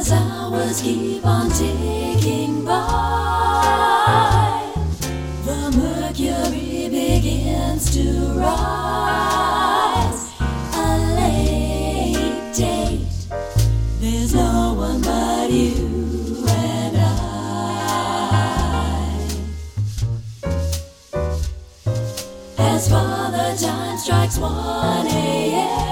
As hours keep on ticking by, the mercury begins to rise. A late date, there's no one but you and I. As Father Time strikes 1 a.m.,